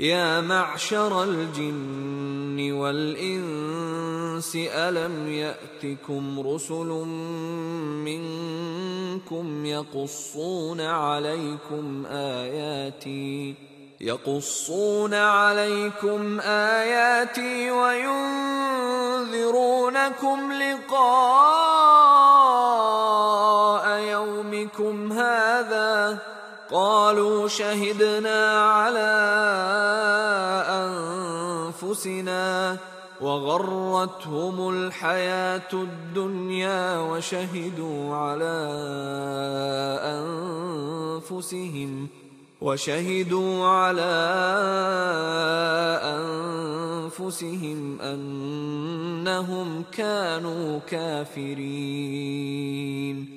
يا معشر الجن والإنس ألم يأتكم رسل منكم يقصون عليكم آياتي وينذرونكم لقاء يومكم هذا؟ قالوا شهدنا على أنفسنا وغرتهم الحياة الدنيا وشهدوا على أنفسهم أنهم كانوا كافرين.